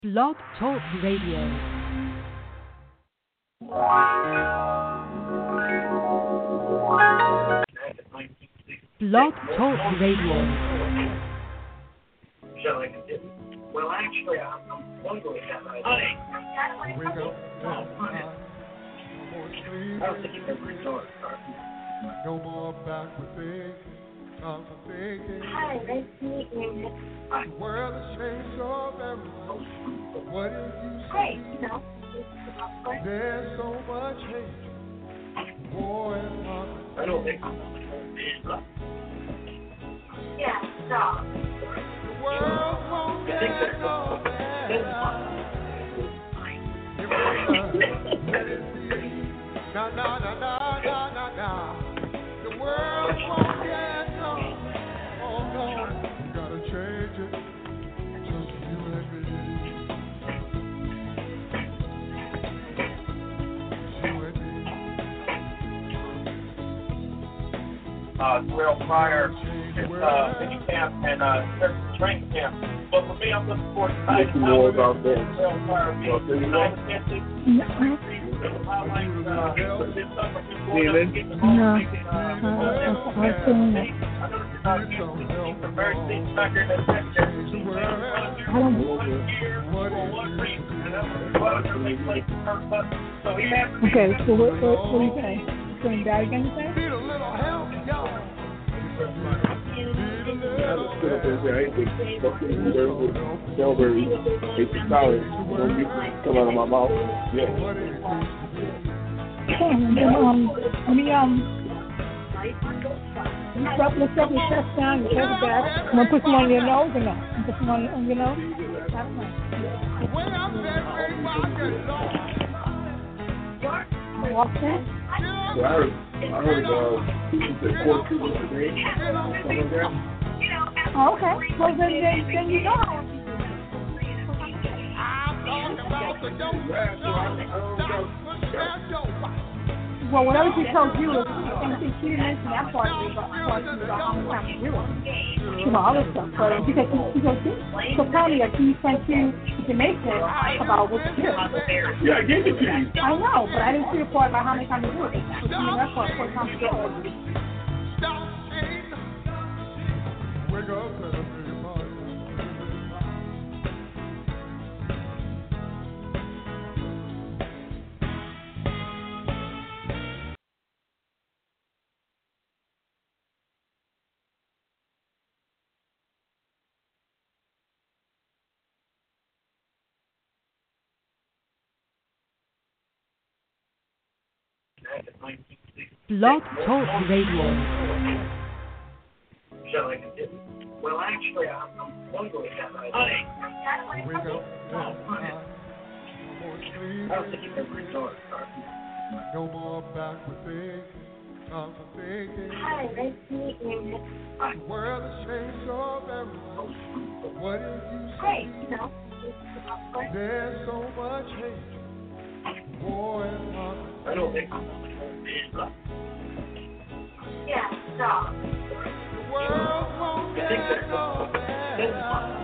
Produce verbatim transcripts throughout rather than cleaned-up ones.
Blog Talk Radio. Blog Talk Radio. Well, actually, I'm, I'm wondering that I Honey. Wake up. I don't think you can restore it. No more backward thinking. I'm thinking. Hi, nice to meet you. The world has changed so very much. What did you see? Great, you know. There's so much hate. War and poverty. I don't think I'm Yeah, stop. The world won't I think get that's no better. Na na na na na na na. The world won't get no. Oh no, you gotta change it. Just you and me. You and me. uh, Terrell Pryor, uh, mini camp and uh, training camp. But for me, I'm looking forward to Make you more about that. Terrell Pryor being Okay, you know? No, uh, okay, so what, what, what do you say? Going that again, you say? Need a little help, y'all. I just sit up there and say, I hate to fuck with the Strawberry. It's solid. Don't get come out of my mouth. Yeah. Okay, and then, um, let me, um, let's up, let's up your chest down, your chest back. I'm gonna put some on your nose or no? Put some on, on your nose? That's nice. When I'm that way, I get lost. Walk that? So I heard, I heard, uh, she said quarter two was today. Something like that. Oh, okay. Well, then, then, then you know how. I'm talking about the dope. Well, whatever she told you, and she, she didn't mention that part of it, but part of it about how many times you do it. You know, other stuff. But she said, she goes, so tell me, like, she sent you information about what you do. Yeah, I gave it to you. I know, but I didn't see the part about how many times you do it. She didn't that part, what times you do it. Wake up and be mine. Blog Talk Radio. Well, actually, I'm, I'm wondering that I Honey. Wake up. I don't think you can restore it. No more backward thinking. I'm thinking. Hi, nice to meet you. The world has changed so very much. What did you see? Great, you know. There's so much hate. War and poverty. I don't think I'm Yeah, stop. The world won't get no better.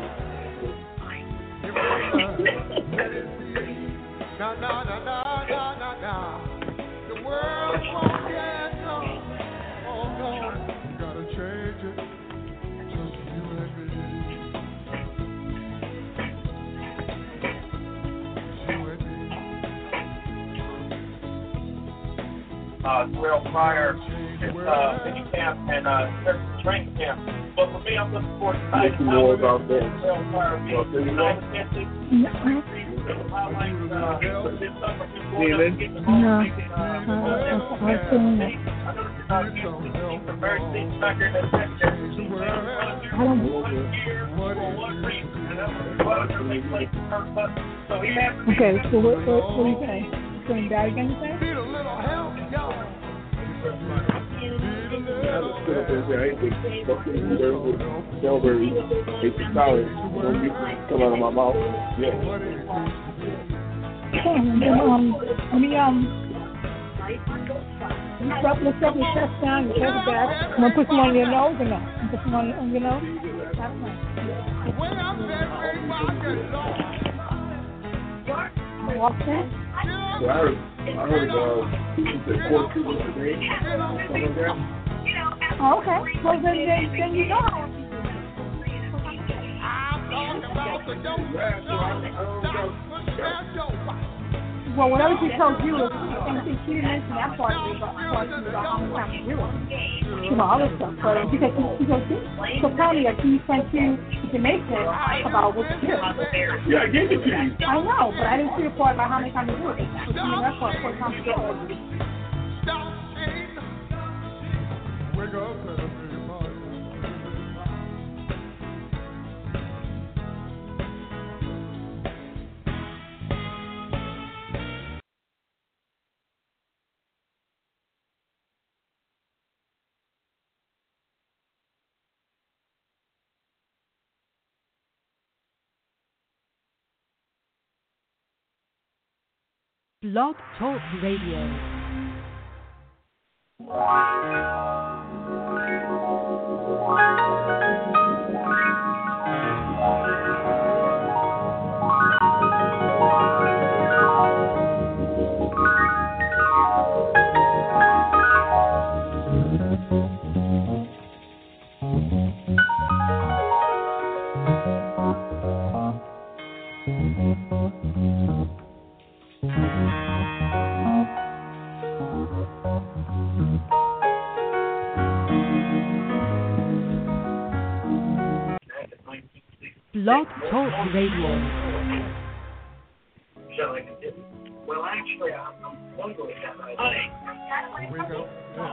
Na na na na na na na. The world won't get no. Oh no, you gotta change it. Just you and me. You and me. uh, Terrell Pryor, uh, mini camp and uh, training camp. But for me, I'm looking forward to Make you more about that. Terrell Pryor being Okay, you know? No, okay, so what, what, what do you say? Going that again, you say? Need a little help, y'all. I just sit up there and say, I hate to fuck with the Strawberry. It's solid. Don't get come out of my mouth. Yeah. Okay, and then, um, let me, um, let's up, let's up your chest down, your chest back. I'm gonna put some on your nose or no? Put some on, on your nose? That's nice. When I'm that way, I get lost. Walked in? So I heard, I heard, uh, he said court two was today, something like that. Oh, okay. Well, then, then, then you know how much Well, whatever she tells you is, and see, she didn't mention that part of it, but part of it about how many times you do it. You know, other stuff. But uh, because she, she goes, so probably like he sent you information about what you do. Yeah, I gave it to you. I know, but I didn't see the part about how many times you do it. So she knew that part, what times you do it. Wake up and everybody. Blog Talk Radio. Blog Talk Radio. Well, actually, I'm wondering that I Wake up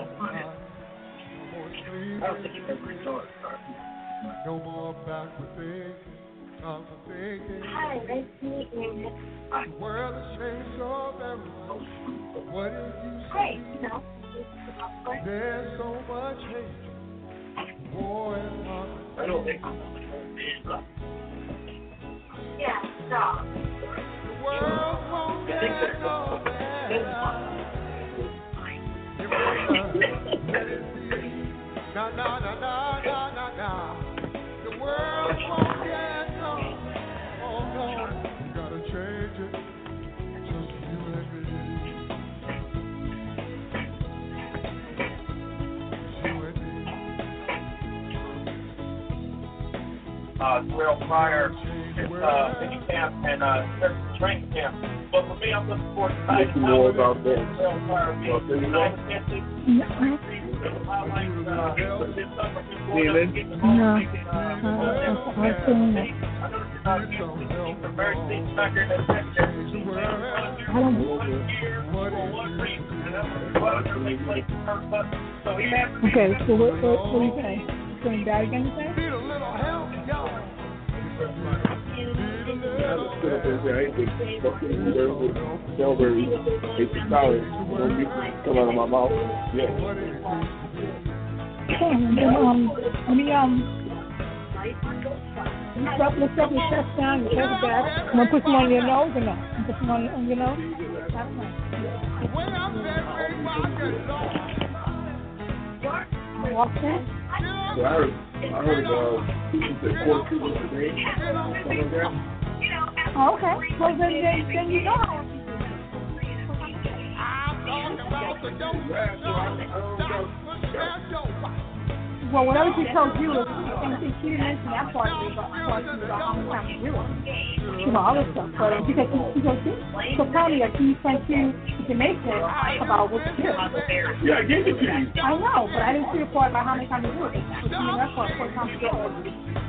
and I don't think you can resort. no more backward thinking, I'm thinking. Hi, nice to meet you. The world has changed so very much. What did you Hey, see? you know. There's so much hate, war and hunger. I don't think Yeah, stop. The world won't I think get that's no better. If we let it be. Na na na na na na na. The world won't get no. Oh no, we gotta change it. Just you and me. You and me. uh, Terrell Pryor, uh, mini camp and uh, training camp. But for me, I'm looking forward to Let you know about that. Terrell Pryor Well, there you go. No, uh, I've seen it. I don't. Okay, so what, what, what do you say? It's going to die again, you say? Need a little help, y'all. I was still up there. I ain't been fucking there with Delbury. It's solid. Don't get come out of my mouth. Yeah. Okay, and then, um, let me, um, lift up, lift up your chest down, your head back. I'm going to put some on your nose or no? I'm put some on, on your nose? That's nice. When I'm that way, I get lost. Walk in? So I heard, I heard, uh, he said court two was today, something like that. Oh, okay. Well, then, then, then you know how much I'm talking about the dope. Well, whatever she tells you is, and see, she didn't mention that part of it, but part of it about how many times you do it. You know, other stuff. But uh, because she, she goes, so probably like he sent you information about what you do. Yeah, I gave it to you. I know, but I didn't see the part about how many times you do it. So she knew that part, what times you do it.